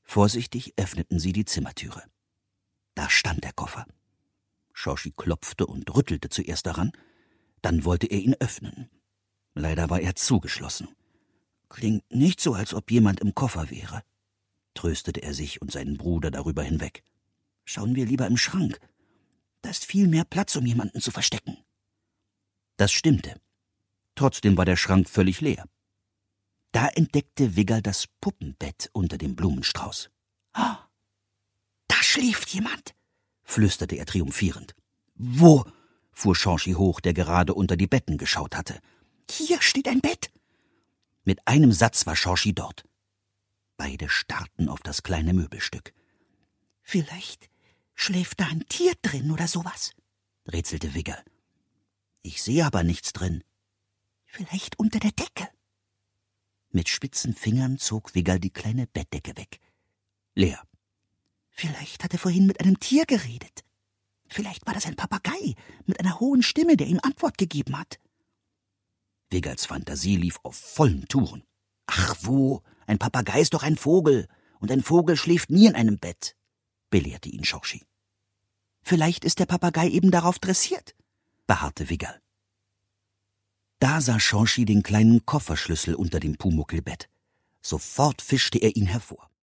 Vorsichtig öffneten sie die Zimmertüre. Da stand der Koffer. Schorschi klopfte und rüttelte zuerst daran, dann wollte er ihn öffnen. Leider war er zugeschlossen. »Klingt nicht so, als ob jemand im Koffer wäre«, tröstete er sich und seinen Bruder darüber hinweg. »Schauen wir lieber im Schrank. Da ist viel mehr Platz, um jemanden zu verstecken.« Das stimmte. Trotzdem war der Schrank völlig leer. Da entdeckte Wiggerl das Puppenbett unter dem Blumenstrauß. »Oh, da schläft jemand«, flüsterte er triumphierend. »Wo?« fuhr Schorschi hoch, der gerade unter die Betten geschaut hatte. »Hier steht ein Bett.« Mit einem Satz war Schorschi dort. Beide starrten auf das kleine Möbelstück. »Vielleicht schläft da ein Tier drin oder sowas«, rätselte Wiggerl. »Ich sehe aber nichts drin.« »Vielleicht unter der Decke.« Mit spitzen Fingern zog Wiggerl die kleine Bettdecke weg. Leer. »Vielleicht hat er vorhin mit einem Tier geredet. Vielleicht war das ein Papagei mit einer hohen Stimme, der ihm Antwort gegeben hat.« Wiggerls Fantasie lief auf vollen Touren. »Ach wo, ein Papagei ist doch ein Vogel, und ein Vogel schläft nie in einem Bett«, belehrte ihn Schorschi. »Vielleicht ist der Papagei eben darauf dressiert«, beharrte Wiggerl. Da sah Schorschi den kleinen Kofferschlüssel unter dem Pumuckl-Bett. Sofort fischte er ihn hervor.